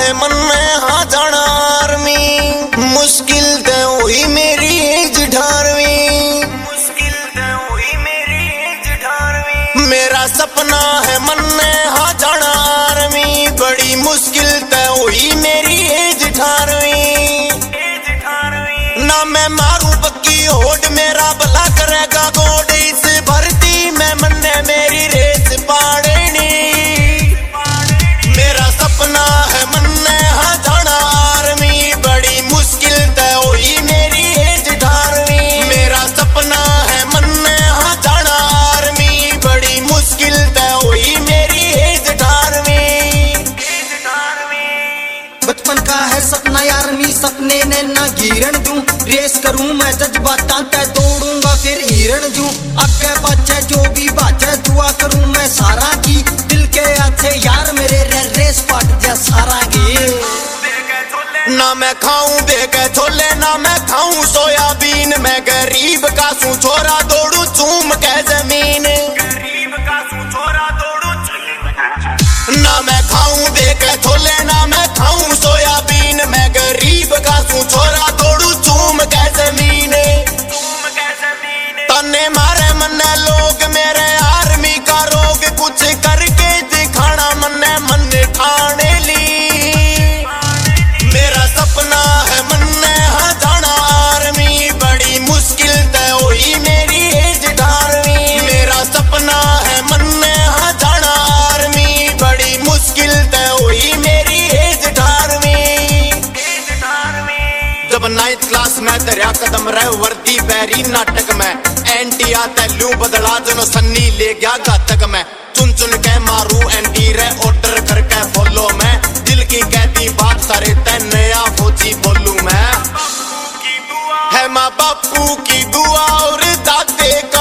है मन में हाँ जाना आर्मी, मुश्किल ते हुई मेरी एज 18वीं, मुश्किल ते हुई मेरी एज 18वीं। मेरा सपना है मन में हाँ जाना आर्मी, बड़ी मुश्किल ते हुई मेरी एज 18वीं। ना मैं मारू पक्की होड़, मेरा भला करेगा गोड, इस भर्ती में मन ने मेरी रेस पाड़नी। मेरा सपना है मन ने हाँ जाना आर्मी, बड़ी मुश्किल तय हुई मेरी एज 18वीं। मेरा सपना है मन ने हाँ जाना आर्मी, बड़ी मुश्किल तय हुई मेरी एज 18वीं। बचपन का है सपना आर्मी, सपने ने ना गिरन दूं, रेस करूं मैं जज्बातां ते दौड़ूंगा फिर हिरण जूं। आगे पाछे जो भी बाजे दुआ करूं मैं सारा की, दिल के अच्छे यार मेरे रेस पाट जा सारा की। ना मैं खाऊं देखे छोले, ना मैं खाऊं सोयाबीन, मैं गरीब का सू छोरा दौड़ू चूम के जमीन। ना मैं खाऊं देखे छोले, ना मैं खाऊं सोयाबीन, मैं गरीब का सू छोरा दौड़ू चूम के जमीन। तन्ने मारे मन्ने लोग मेरे आर्मी का रोग, कुछ करके दिखाना मन्ने मन ठाने ली। मेरा सपना है मन ने हाँ जाना आर्मी, बड़ी मुश्किल तय हुई मेरी एज 18वीं। मेरा सपना है मन ने हाँ जाना आर्मी, बड़ी मुश्किल तय हुई मेरी एज 18वीं। जब 9th क्लास में दरिया कदम रहे वर्दी पैरी नाटक में, एंटी आते लू बदला जनो सन्नी ले गया घातक में। चुन चुन के मारू एंटी रे ऑर्डर करके फॉलो में, दिल की कहती बात सारे ते नया फौजी बोलू मैं। है माँ बापू की दुआ और दादे